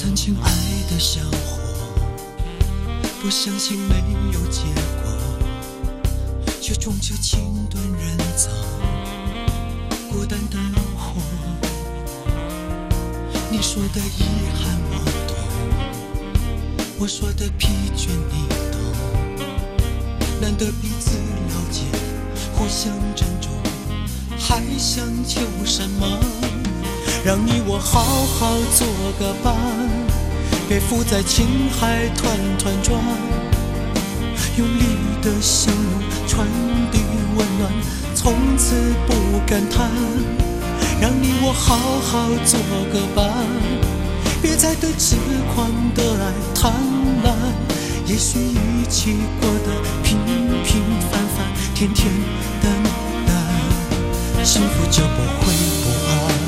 曾经爱的像火，不相信没有结果，却终究情断人走，孤单的活。你说的遗憾我懂，我说的疲倦你懂，难得彼此了解，互相珍重，还想求什么？让你我好好做个伴，别浮在情海团团转，用力的相拥传递温暖，从此不感叹。让你我好好做个伴，别再对痴狂的爱贪婪。也许一起过得平平凡凡，天天等待，幸福就不会不安。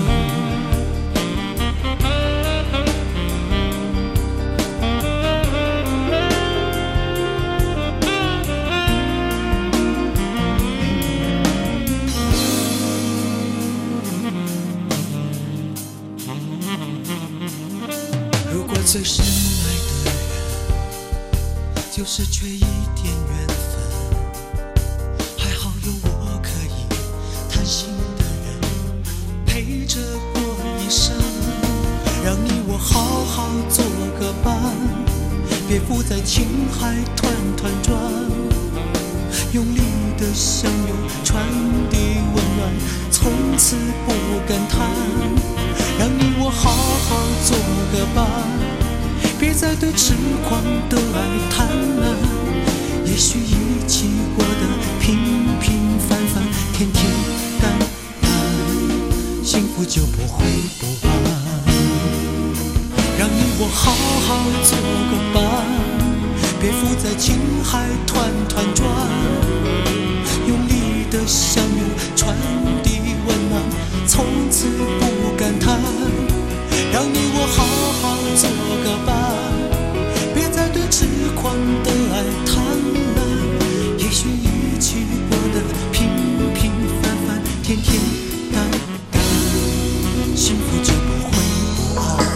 最深爱的人，就是缺一点缘分。还好有我可以谈心的人，陪着过一生。让你我好好做个伴，别浮在情海团团转，用力的相拥传递温暖，从此不感叹。让你我好好做个伴，别再对痴狂的爱贪婪。也许一起过得平平凡凡，天天淡淡，幸福就不会不安。让你我好好做个伴，别浮在情海团团转，用力的相拥传递温暖，从此不感叹。让你我好好做个伴，别再对痴狂的爱贪婪。也许一起过得平平凡凡，天天淡淡，幸福就不会不安。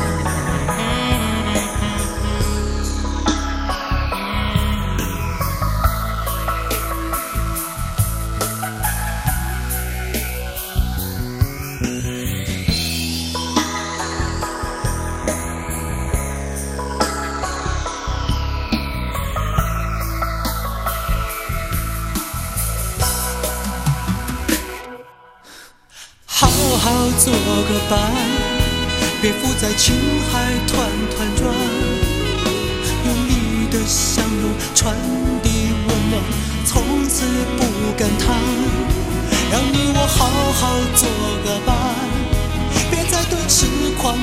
好好做个伴，别浮在情海团团转，用力的相拥传递温暖，从此不感叹。让你我好好做个伴，别再对痴狂